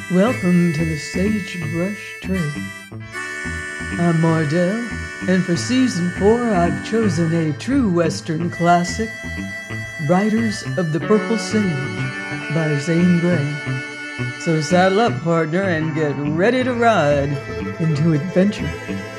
Welcome to the Sagebrush Trail. I'm Mardell, and for Season 4 I've chosen a true Western classic, Riders of the Purple Sage by Zane Grey. So saddle up, partner, and get ready to ride into adventure.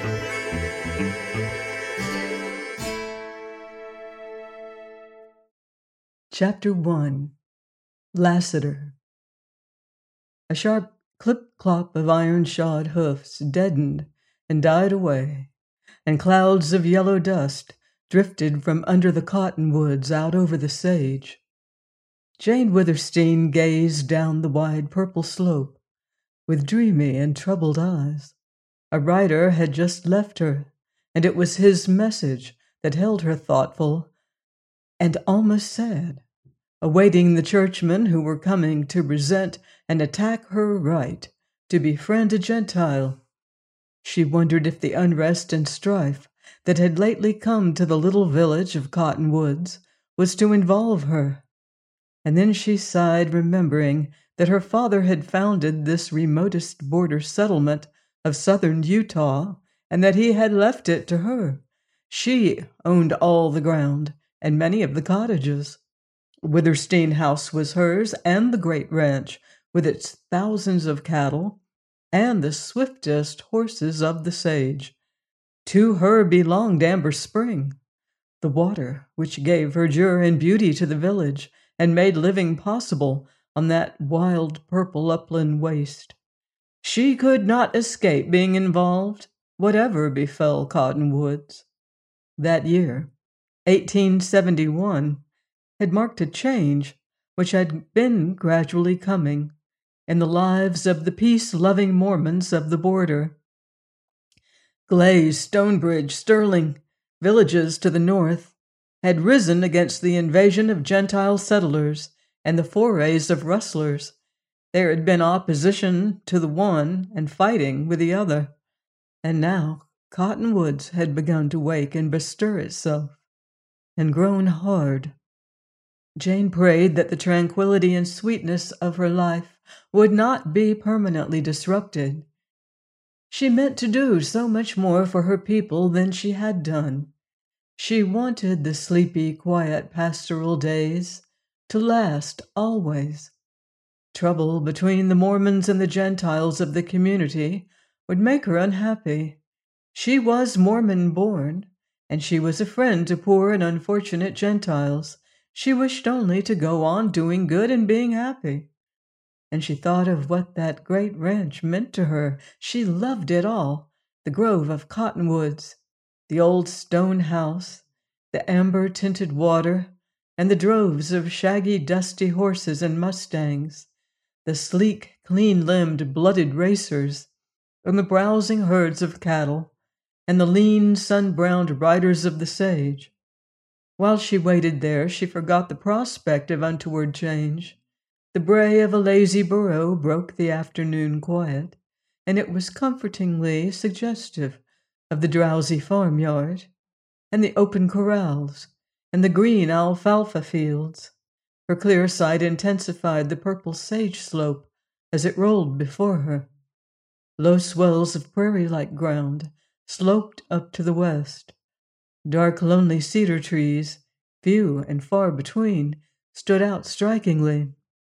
Chapter 1. Lassiter. A sharp clip-clop of iron-shod hoofs deadened and died away, and clouds of yellow dust drifted from under the cottonwoods out over the sage. Jane Withersteen gazed down the wide purple slope with dreamy and troubled eyes. A rider had just left her, and it was his message that held her thoughtful and almost sad, awaiting the churchmen who were coming to resent and attack her right to befriend a Gentile. She wondered if the unrest and strife that had lately come to the little village of Cottonwoods was to involve her. And then she sighed, remembering that her father had founded this remotest border settlement of southern Utah, and that he had left it to her. She owned all the ground and many of the cottages. Withersteen House was hers, and the great ranch, with its thousands of cattle, and the swiftest horses of the sage. To her belonged Amber Spring, the water which gave verdure and beauty to the village and made living possible on that wild purple upland waste. She could not escape being involved, whatever befell Cottonwoods. That year, 1871, had marked a change which had been gradually coming in the lives of the peace-loving Mormons of the border. Glaze, Stonebridge, Sterling, villages to the north, had risen against the invasion of Gentile settlers and the forays of rustlers. There had been opposition to the one and fighting with the other, and now Cottonwoods had begun to wake and bestir itself, and grown hard. Jane prayed that the tranquility and sweetness of her life would not be permanently disrupted. She meant to do so much more for her people than she had done. She wanted the sleepy, quiet pastoral days to last always. Trouble between the Mormons and the Gentiles of the community would make her unhappy. She was Mormon-born, and she was a friend to poor and unfortunate Gentiles. She wished only to go on doing good and being happy. And she thought of what that great ranch meant to her. She loved it all, the grove of cottonwoods, the old stone house, the amber-tinted water, and the droves of shaggy, dusty horses and mustangs, the sleek, clean-limbed, blooded racers, and the browsing herds of cattle, and the lean, sun-browned riders of the sage. While she waited there, she forgot the prospect of untoward change. The bray of a lazy burro broke the afternoon quiet, and it was comfortingly suggestive of the drowsy farmyard, and the open corrals, and the green alfalfa fields. Her clear sight intensified the purple sage slope as it rolled before her. Low swells of prairie-like ground sloped up to the west. Dark, lonely cedar trees, few and far between, stood out strikingly,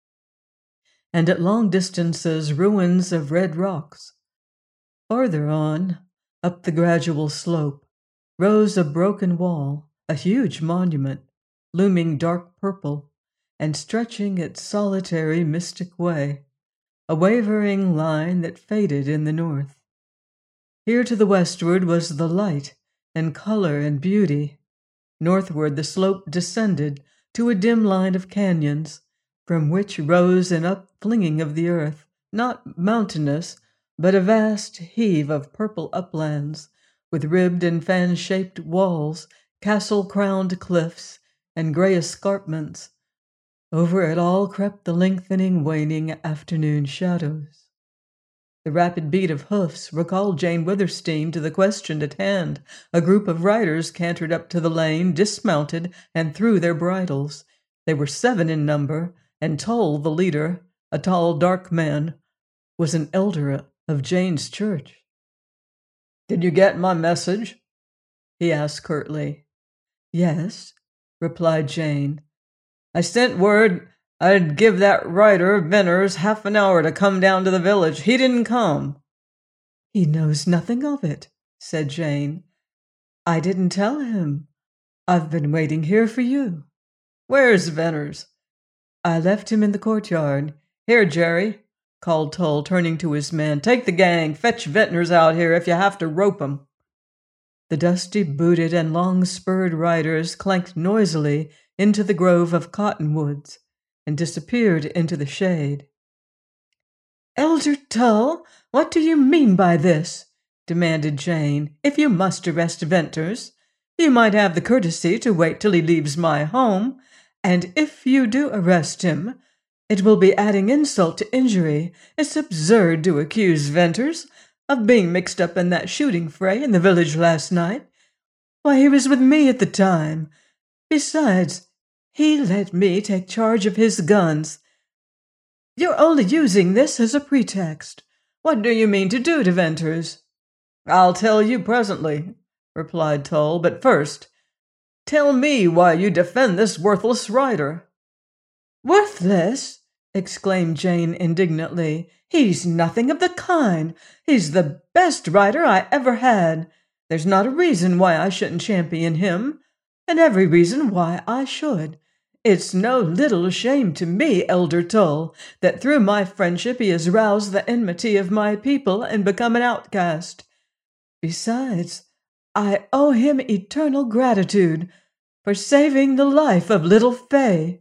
and at long distances ruins of red rocks. Farther on, up the gradual slope, rose a broken wall, a huge monument, looming dark purple, and stretching its solitary mystic way, a wavering line that faded in the north. Here to the westward was the light and color and beauty. Northward the slope descended to a dim line of canyons, from which rose an upflinging of the earth, not mountainous, but a vast heave of purple uplands, with ribbed and fan-shaped walls, castle-crowned cliffs, and gray escarpments. Over it all crept the lengthening, waning afternoon shadows. The rapid beat of hoofs recalled Jane Withersteen to the question at hand. A group of riders cantered up to the lane, dismounted, and threw their bridles. They were 7 in number, and Toll, the leader, a tall, dark man, was an elder of Jane's church. "Did you get my message?" he asked curtly. "Yes," replied Jane. "I sent word I'd give that writer, Venters, half an hour to come down to the village. He didn't come." "He knows nothing of it," said Jane. "I didn't tell him. I've been waiting here for you." "Where's Venters?" "I left him in the courtyard." "Here, Jerry," called Tull, turning to his men. "Take the gang. Fetch Venters out here if you have to rope 'em." The dusty-booted and long-spurred riders clanked noisily into the grove of cottonwoods and disappeared into the shade. "Elder Tull, what do you mean by this?" demanded Jane. "If you must arrest Venters, you might have the courtesy to wait till he leaves my home, and if you do arrest him, it will be adding insult to injury. It's absurd to accuse Venters of being mixed up in that shooting fray in the village last night. Why, he was with me at the time. Besides, he let me take charge of his guns. You're only using this as a pretext. What do you mean to do to Venters?" "I'll tell you presently," replied Tull. "But first, tell me why you defend this worthless rider." "Worthless?" exclaimed Jane indignantly. "He's nothing of the kind. He's the best rider I ever had. There's not a reason why I shouldn't champion him, and every reason why I should. It's no little shame to me, Elder Tull, that through my friendship he has roused the enmity of my people and become an outcast. Besides, I owe him eternal gratitude for saving the life of little Fay."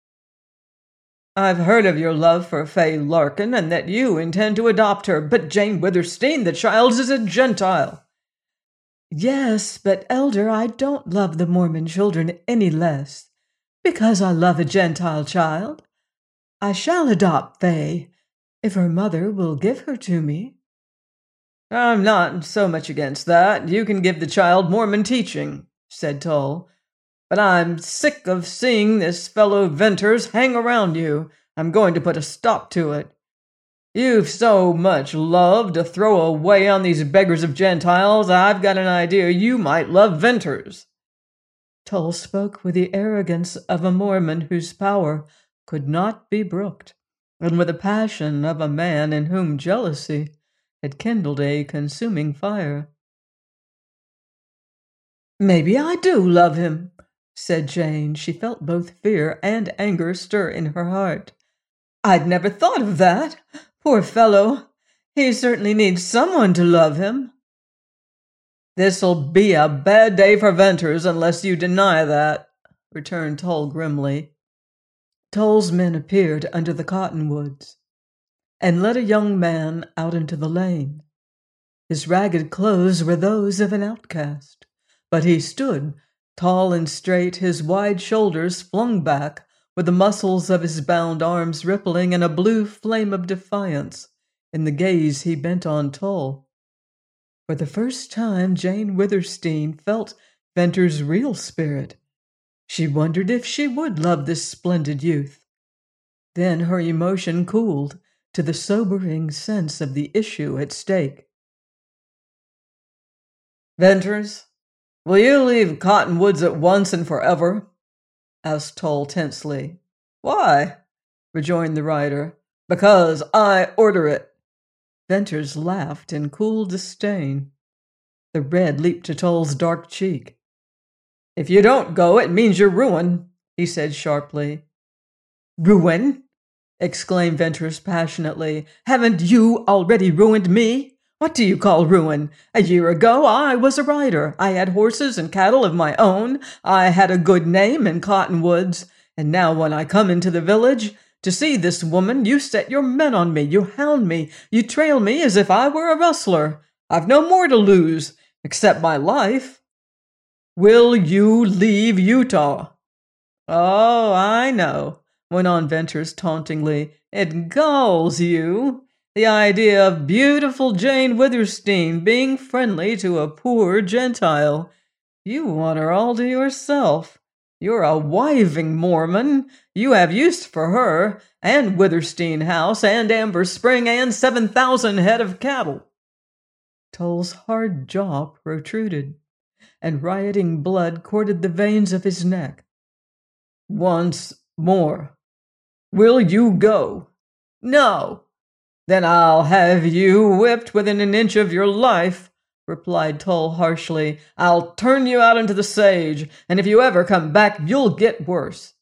"I've heard of your love for Fay Larkin and that you intend to adopt her, but Jane Withersteen, the child, is a Gentile." "Yes, but Elder, I don't love the Mormon children any less because I love a Gentile child. I shall adopt Fay if her mother will give her to me." "I'm not so much against that. You can give the child Mormon teaching," said Tull. "But I'm sick of seeing this fellow Venters hang around you. I'm going to put a stop to it. You've so much love to throw away on these beggars of Gentiles, I've got an idea you might love Venters." Tull spoke with the arrogance of a Mormon whose power could not be brooked, and with the passion of a man in whom jealousy had kindled a consuming fire. "Maybe I do love him," said Jane. She felt both fear and anger stir in her heart. "I'd never thought of that. Poor fellow. He certainly needs someone to love him." "This'll be a bad day for Venters unless you deny that," returned Tull grimly. Tull's men appeared under the cottonwoods and led a young man out into the lane. His ragged clothes were those of an outcast, but he stood, tall and straight, his wide shoulders flung back, with the muscles of his bound arms rippling in a blue flame of defiance in the gaze he bent on Tull. For the first time, Jane Withersteen felt Venter's real spirit. She wondered if she would love this splendid youth. Then her emotion cooled to the sobering sense of the issue at stake. "Venters, will you leave Cottonwoods at once and forever?" asked Tull tensely. "Why?" rejoined the rider. "Because I order it." Venters laughed in cool disdain. The red leaped to Tull's dark cheek. "If you don't go, it means your ruin," he said sharply. "Ruin?" exclaimed Venters passionately. "Haven't you already ruined me? What do you call ruin? A year ago, I was a rider. I had horses and cattle of my own. I had a good name in Cottonwoods. And now when I come into the village to see this woman, you set your men on me, you hound me, you trail me as if I were a rustler. I've no more to lose, except my life." "Will you leave Utah?" "Oh, I know," went on Venters tauntingly. "It galls you. The idea of beautiful Jane Withersteen being friendly to a poor Gentile. You want her all to yourself. You're a wiving Mormon. You have use for her, and Witherstein House, and Amber Spring, and 7,000 head of cattle. Toll's hard jaw protruded, and rioting blood corded the veins of his neck. Once more. Will you go? No. Then I'll have you whipped within an inch of your life, replied Toll harshly. I'll turn you out into the sage, and if you ever come back, you'll get worse.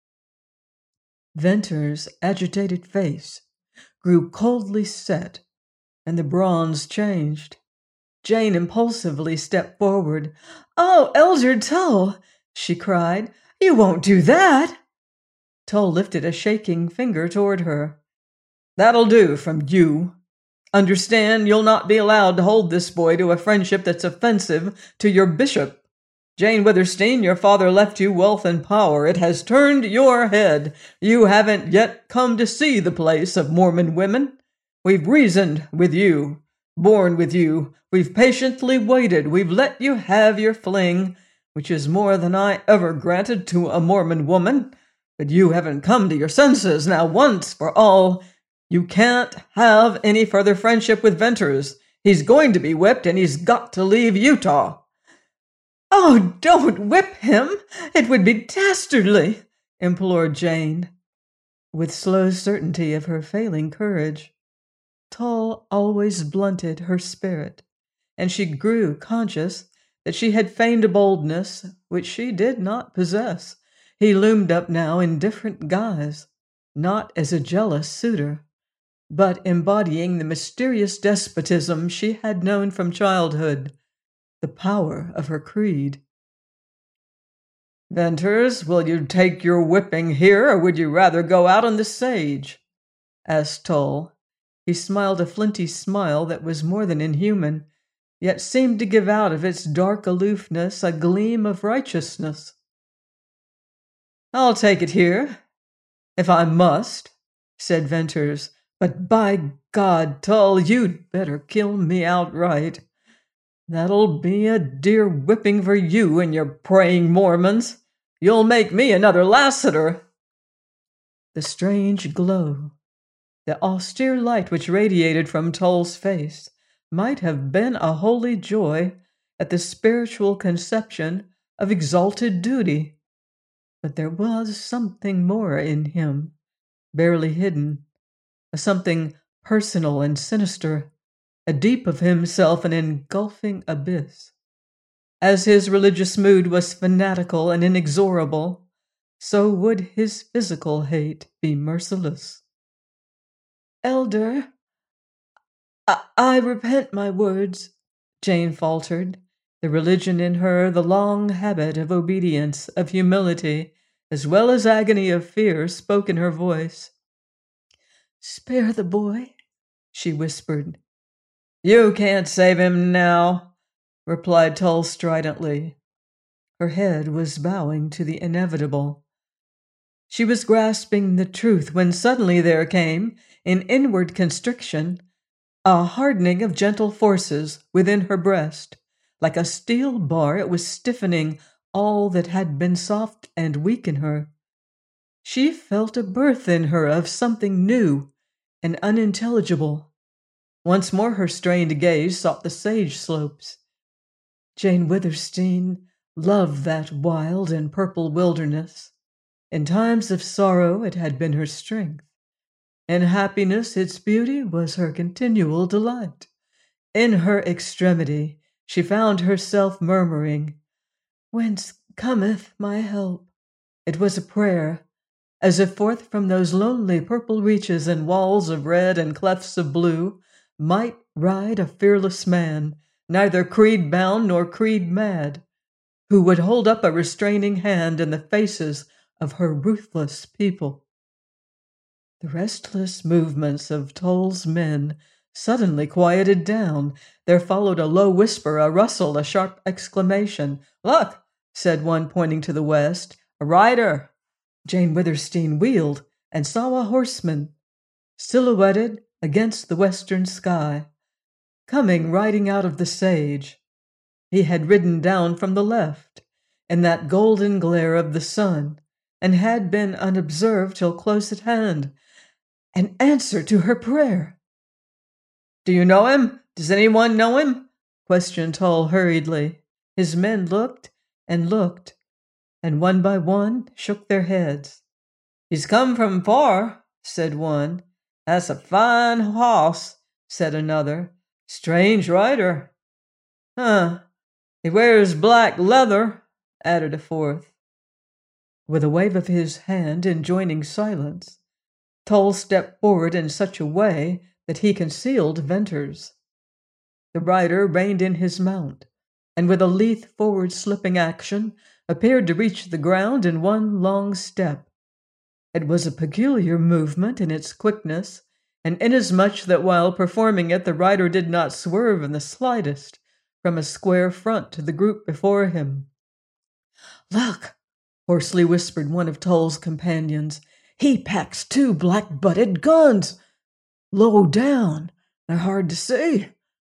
Venter's agitated face grew coldly set, and the bronze changed. Jane impulsively stepped forward. Oh, Elder Toll, she cried. You won't do that. Toll lifted a shaking finger toward her. That'll do from you. Understand, you'll not be allowed to hold this boy to a friendship that's offensive to your bishop. Jane Witherstein, your father left you wealth and power. It has turned your head. You haven't yet come to see the place of Mormon women. We've reasoned with you, borne with you. We've patiently waited. We've let you have your fling, which is more than I ever granted to a Mormon woman. But you haven't come to your senses. Now, once for all, you can't have any further friendship with Venters. He's going to be whipped, and he's got to leave Utah. Oh, don't whip him. It would be dastardly, implored Jane, with slow certainty of her failing courage. Toll always blunted her spirit, and she grew conscious that she had feigned a boldness which she did not possess. He loomed up now in different guise, not as a jealous suitor, but embodying the mysterious despotism she had known from childhood, the power of her creed. Venters, will you take your whipping here, or would you rather go out on the sage? Asked Toll. He smiled a flinty smile that was more than inhuman, yet seemed to give out of its dark aloofness a gleam of righteousness. I'll take it here, if I must, said Venters, but by God, Toll, you'd better kill me outright. That'll be a dear whipping for you and your praying Mormons. You'll make me another Lassiter. The strange glow, the austere light which radiated from Toll's face, might have been a holy joy at the spiritual conception of exalted duty. But there was something more in him, barely hidden, a something personal and sinister, a deep of himself, an engulfing abyss. As his religious mood was fanatical and inexorable, so would his physical hate be merciless. Elder, I repent my words, Jane faltered, the religion in her, the long habit of obedience, of humility, as well as agony of fear, spoke in her voice. Spare the boy, she whispered. You can't save him now, replied Toll stridently. Her head was bowing to the inevitable. She was grasping the truth when suddenly there came, in inward constriction, a hardening of gentle forces within her breast. Like a steel bar, it was stiffening all that had been soft and weak in her. She felt a birth in her of something new and unintelligible. Once more her strained gaze sought the sage slopes. Jane Witherstein loved that wild and purple wilderness. In times of sorrow it had been her strength. In happiness its beauty was her continual delight. In her extremity she found herself murmuring, Whence cometh my help? It was a prayer, as if forth from those lonely purple reaches and walls of red and clefts of blue might ride a fearless man, neither creed-bound nor creed-mad, who would hold up a restraining hand in the faces of her ruthless people. The restless movements of Toll's men suddenly quieted down. There followed a low whisper, a rustle, a sharp exclamation. Look, said one, pointing to the west. A rider. Jane Witherstein wheeled and saw a horseman, silhouetted against the western sky, coming riding out of the sage. He had ridden down from the left. in that golden glare of the sun, and had been unobserved till close at hand. An answer to her prayer! "Do you know him? Does anyone know him?" questioned Tull hurriedly. His men looked, and one by one shook their heads. "He's come from far," said one. "That's a fine hoss," said another. "Strange rider." "Huh, he wears black leather," added a fourth. With a wave of his hand enjoining silence, Tull stepped forward in such a way that he concealed Venters. The rider reined in his mount, and with a lithe forward-slipping action, appeared to reach the ground in one long step. It was a peculiar movement in its quickness, and inasmuch that while performing it the rider did not swerve in the slightest from a square front to the group before him. "Look!" hoarsely whispered one of Tull's companions. "He packs 2 black-butted guns! Low down, they're hard to see.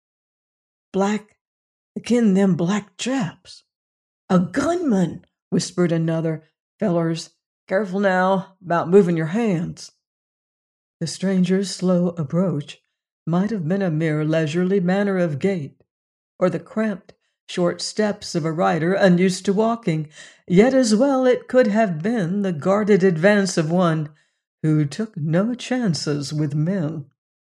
Black, akin them black chaps." "A gunman!" whispered another. "Fellers, careful now about moving your hands." The stranger's slow approach might have been a mere leisurely manner of gait, or the cramped, short steps of a rider unused to walking, yet as well it could have been the guarded advance of one who took no chances with men.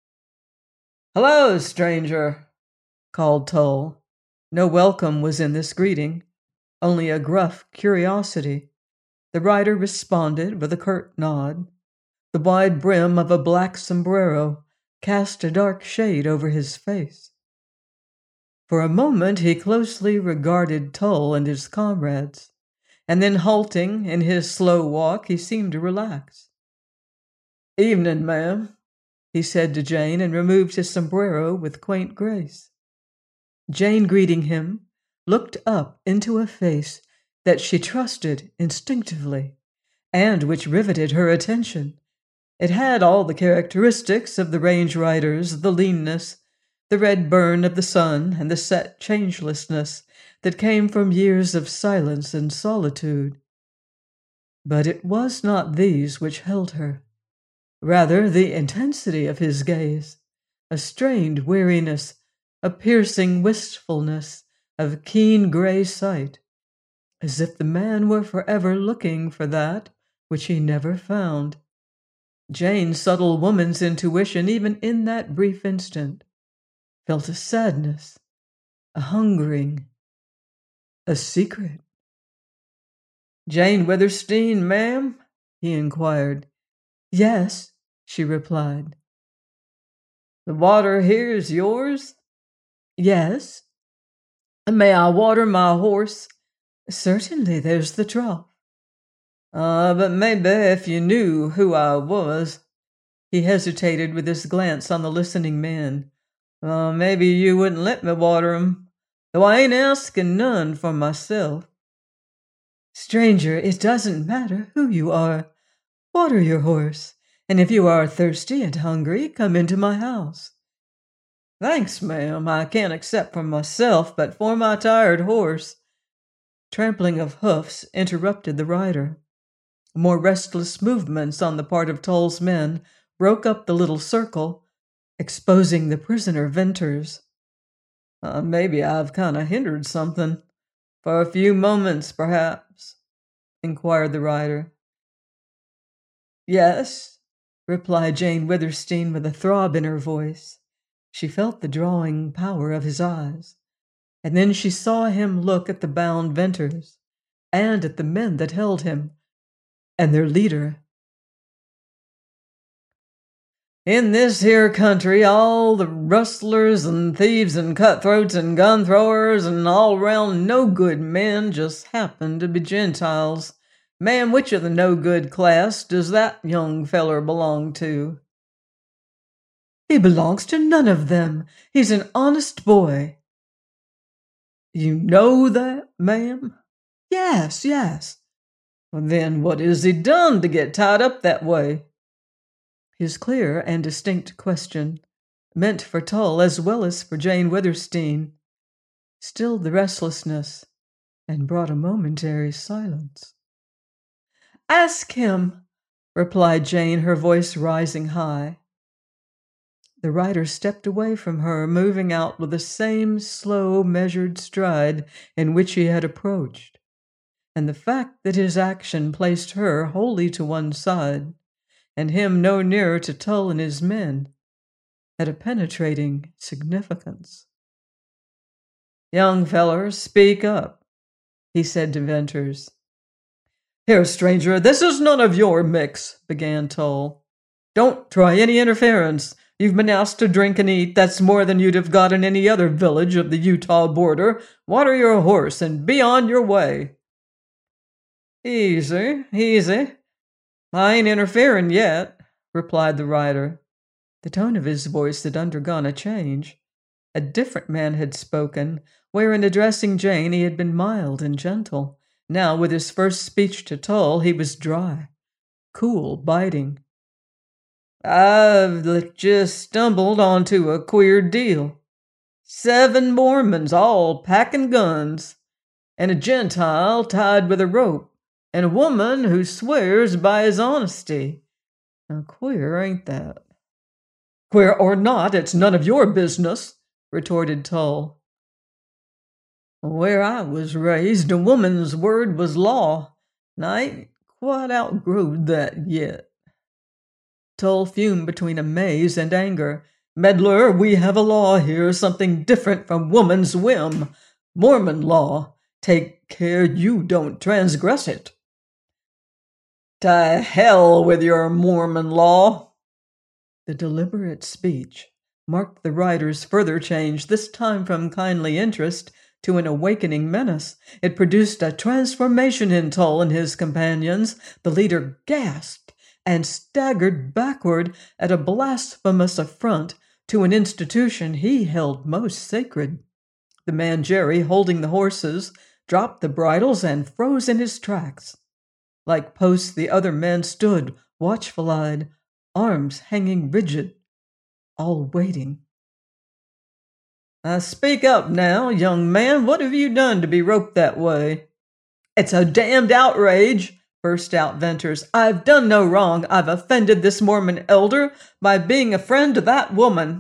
"Hello, stranger," called Tull. No welcome was in this greeting, only a gruff curiosity. The rider responded with a curt nod. The wide brim of a black sombrero cast a dark shade over his face. For a moment he closely regarded Tull and his comrades, and then halting in his slow walk, he seemed to relax. "Evening, ma'am," he said to Jane, and removed his sombrero with quaint grace. Jane, greeting him, looked up into a face that she trusted instinctively, and which riveted her attention. It had all the characteristics of the range riders, the leanness, the red burn of the sun, and the set changelessness that came from years of silence and solitude. But it was not these which held her. Rather, the intensity of his gaze, a strained weariness, a piercing wistfulness of keen gray sight, as if the man were forever looking for that which he never found. Jane's subtle woman's intuition, even in that brief instant, felt a sadness, a hungering, a secret. "Jane Withersteen, ma'am?" he inquired. "Yes," she replied. "The water here is yours?" "Yes." "May I water my horse?" "Certainly, there's the trough." But maybe if you knew who I was." He hesitated with his glance on the listening man. "Maybe you wouldn't let me water 'em, though I ain't asking none for myself." "Stranger, it doesn't matter who you are. Water your horse, and if you are thirsty and hungry, come into my house." "Thanks, ma'am, I can't accept for myself, but for my tired horse." Trampling of hoofs interrupted the rider. More restless movements on the part of Tull's men broke up the little circle, exposing the prisoner Venters. "Maybe I've kind of hindered something. For a few moments, perhaps?" inquired the rider. "Yes," replied Jane Withersteen with a throb in her voice. She felt the drawing power of his eyes, and then she saw him look at the bound Venters, and at the men that held him, and their leader. "In this here country, all the rustlers and thieves and cutthroats and gun throwers and all round no good men just happen to be Gentiles. Ma'am, which of the no good class does that young feller belong to?" "He belongs to none of them. He's an honest boy." "You know that, ma'am?" Yes. "Well, then what has he done to get tied up that way?" His clear and distinct question, meant for Tull as well as for Jane Withersteen, stilled the restlessness, and brought a momentary silence. "Ask him," replied Jane, her voice rising high. The rider stepped away from her, moving out with the same slow, measured stride in which he had approached, and the fact that his action placed her wholly to one side, and him no nearer to Tull and his men, had a penetrating significance. "Young feller, speak up," he said to Venters. "Here, stranger, this is none of your mix," began Tull. "Don't try any interference. You've been asked to drink and eat. That's more than you'd have got in any other village of the Utah border. Water your horse and be on your way." "Easy, easy. I ain't interfering yet," replied the rider. The tone of his voice had undergone a change. A different man had spoken, where in addressing Jane he had been mild and gentle. Now, with his first speech to Tull, he was dry, cool, biting. "I've just stumbled onto a queer deal. 7 Mormons all packing guns, and a Gentile tied with a rope, and a woman who swears by his honesty. Now, queer, ain't that?" "Queer or not, it's none of your business," retorted Tull. "Where I was raised, a woman's word was law, and I ain't quite outgrowed that yet." Tull fumed between amaze and anger. "Meddler, we have a law here, something different from woman's whim. Mormon law. Take care you don't transgress it." "To hell with your Mormon law." The deliberate speech marked the rider's further change, this time from kindly interest to an awakening menace. It produced a transformation in Tull and his companions. The leader gasped and staggered backward at a blasphemous affront to an institution he held most sacred. The man Jerry, holding the horses, dropped the bridles and froze in his tracks. Like posts, the other men stood, watchful-eyed, arms hanging rigid, all waiting. "Speak up now, young man. What have you done to be roped that way?" "It's a damned outrage," burst out Venters. "I've done no wrong. I've offended this Mormon elder by being a friend to that woman."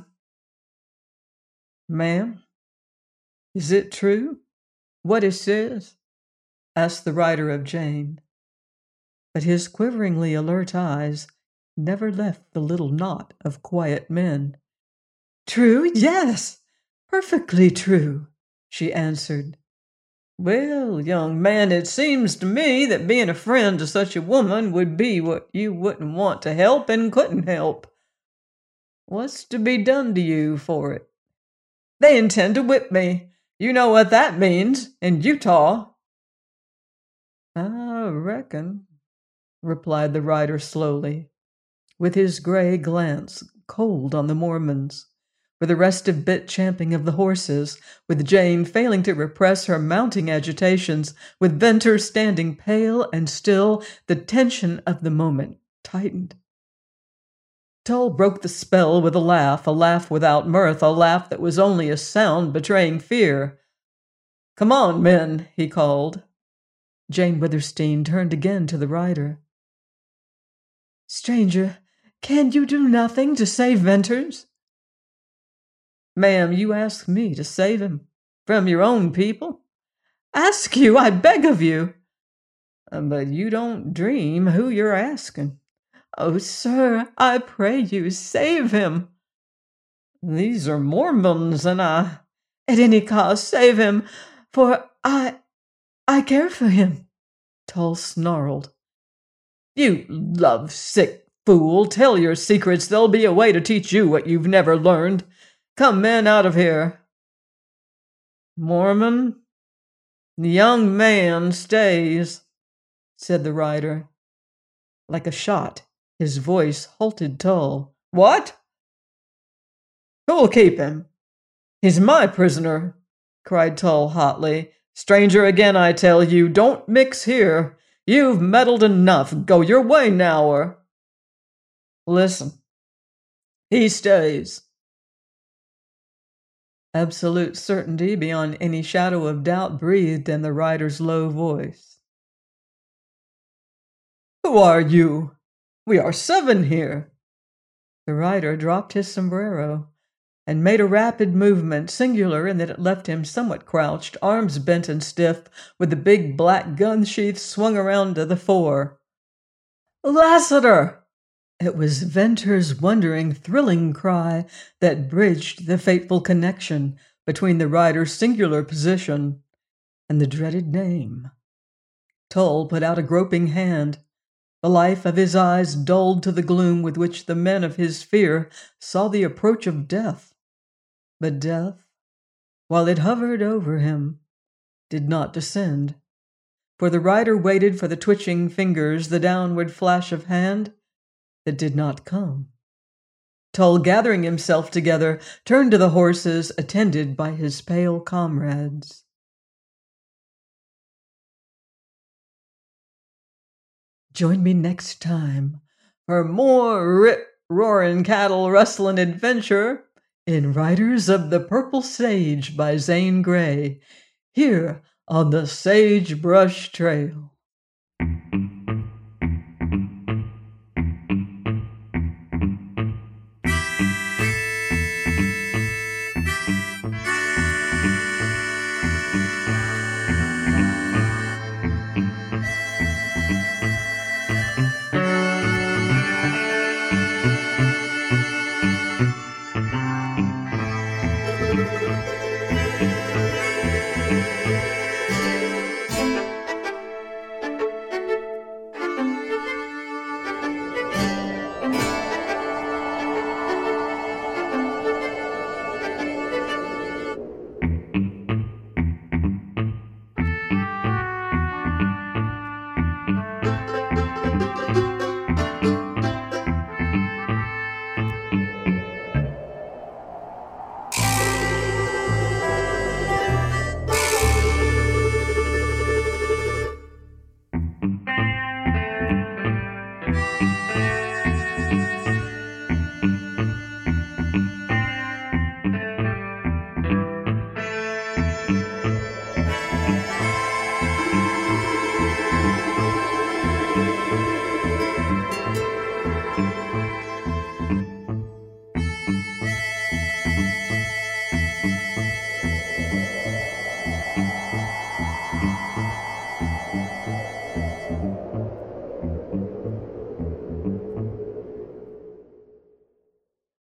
"Ma'am, is it true, what he says?" asked the rider of Jane. But his quiveringly alert eyes never left the little knot of quiet men. "True, yes, perfectly true," she answered. "Well, young man, it seems to me that being a friend to such a woman would be what you wouldn't want to help and couldn't help. What's to be done to you for it?" "They intend to whip me. You know what that means in Utah." "I reckon," replied the rider slowly, with his gray glance cold on the Mormons, with the restive bit champing of the horses, with Jane failing to repress her mounting agitations, with Venters standing pale and still. The tension of the moment tightened. Tull broke the spell with a laugh without mirth, a laugh that was only a sound betraying fear. "Come on, men," he called. Jane Withersteen turned again to the rider. "Stranger, can you do nothing to save Venters?" "Ma'am, you ask me to save him from your own people?" "Ask you, I beg of you." "But you don't dream who you're asking." "Oh, sir, I pray you, save him." "These are Mormons, and I—" "At any cost, save him, for I care for him," Tull snarled. "You love-sick fool, tell your secrets. There'll be a way to teach you what you've never learned. Come, men, out of here." "Mormon, the young man stays," said the rider. Like a shot, his voice halted Tull. "What? Who'll keep him?" "He's my prisoner," cried Tull hotly. "Stranger, again I tell you, don't mix here. You've meddled enough. Go your way now, or—" "Listen, he stays." Absolute certainty beyond any shadow of doubt breathed in the rider's low voice. "Who are you? We are 7 here." The rider dropped his sombrero and made a rapid movement, singular in that it left him somewhat crouched, arms bent and stiff, with the big black gun sheath swung around to the fore. "Lassiter!" It was Venter's wondering, thrilling cry that bridged the fateful connection between the rider's singular position and the dreaded name. Tull put out a groping hand. The life of his eyes dulled to the gloom with which the men of his fear saw the approach of death. But death, while it hovered over him, did not descend. For the rider waited for the twitching fingers, the downward flash of hand that did not come. Tull, gathering himself together, turned to the horses, attended by his pale comrades. Join me next time for more rip-roaring, cattle-rustling adventure in Riders of the Purple Sage by Zane Grey, here on the Sagebrush Trail.